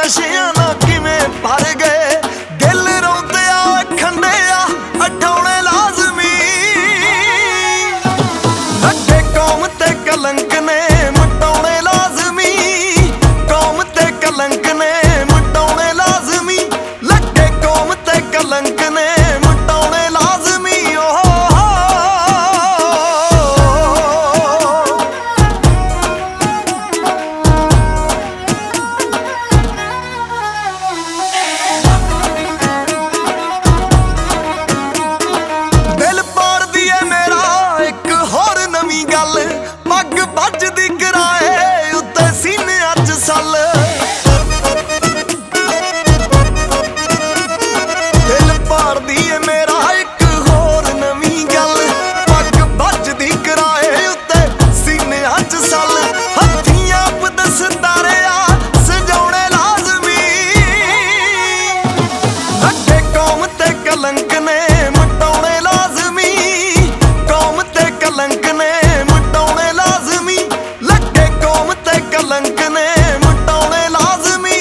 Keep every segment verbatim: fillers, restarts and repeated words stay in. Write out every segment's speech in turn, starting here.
ਨਸ਼ਿਆਂ ਨਾਲ ਕਿਵੇਂ ਭਰ ਗਏ। ਦਿਲ ਰੋਂਦਿਆ ਖੰਡਿਆ ਅਠਾਉਣੇ ਲਾਜ਼ਮੀ। ਲੱਗੇ ਕੌਮ ਤੇ ਕਲੰਕ ਨੇ ਮਿਟਾਉਣੇ ਲਾਜ਼ਮੀ। ਕੌਮ ਤੇ ਕਲੰਕ ਨੇ ਮਿਟਾਉਣੇ ਲਾਜ਼ਮੀ। ਲੱਗੇ ਕੌਮ ਤੇ ਕਲੰਕ ਨੇ ਮਿਟਾਉਣੇ ਲਾਜ਼ਮੀ। ਪੱਗ ਵੱਜਦੀ ਕਿਰਾਏ ਉੱਤੇ ਸੀਨਿਆਂ 'ਚ ਸੱਲ। ਦਿਲ ਪਾੜਦੀ ਏ ਮੇਰਾ ਇੱਕ ਹੋਰ ਨਵੀਂ ਗੱਲ। ਪੱਗ ਵੱਜਦੀ ਕਿਰਾਏ ਉੱਤੇ ਸੀਨਿਆਂ 'ਚ ਸੱਲ। ਹੱਥੀਂ ਆਪ ਦਸਤਾਰਿਆ ਸਜਾਉਣੇ ਲਾਜ਼ਮੀ। ਲੱਗੇ ਕੌਮ ਤੇ ਕਲੰਕ ਨੇ ਮਿਟਾਉਣੇ ਲਾਜ਼ਮੀ। ਕੌਮ ਤੇ ਕਲੰਕ ਨੇ ਕਲੰਕ ਨੇ ਮਿਟਾਉਣੇ ਲਾਜ਼ਮੀ।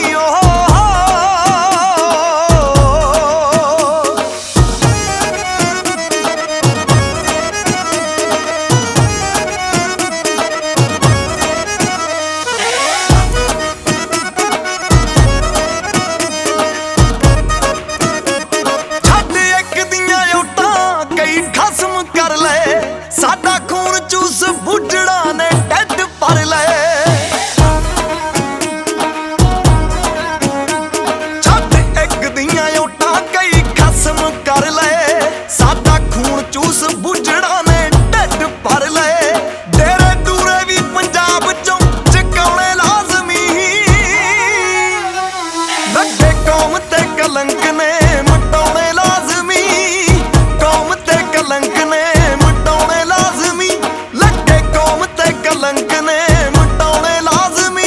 ਛੱਡ ਇੱਕ ਦੀਆਂ ਓਟਾਂ ਕਈ ਖਸਮ ਕਰ ਲਏ। ਸਾਡਾ ਖੂਨ ਚੂਸ ਬੁੱਝੜਾ ਨੇ ਢਿੱਡ ਭਰ ਲਏ। ਕਰ ਲਏ ਸਾਡਾ ਖੂਨ ਚੂਸ ਬੁੱਝੜਾ ਨੇ ਢਿੱਡ ਭਰ ਲਏ। ਡੇਰੇ ਦੂਰੇ ਵੀ ਪੰਜਾਬ ਚੋਂ ਚਕਾਉਣੇ ਲਾਜ਼ਮੀ। ਲੱਗੇ ਕੌਮ ਤੇ ਕਲੰਕ ਨੇ ਮਿਟਾਉਣੇ ਲਾਜ਼ਮੀ। ਕੌਮ ਤੇ ਕਲੰਕ ਨੇ ਮਿਟਾਉਣੇ ਲਾਜ਼ਮੀ। ਲੱਗੇ ਕੌਮ ਤੇ ਕਲੰਕ ਨੇ ਮਿਟਾਉਣੇ ਲਾਜ਼ਮੀ।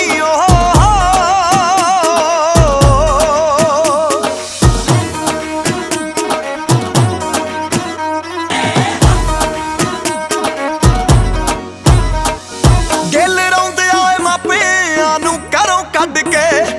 ਦਿਲ ਰੋਂਦਿਆ ਏ ਮਾਪਿਆਂ ਨੂੰ ਘਰੋਂ ਕੱਢ ਕੇ।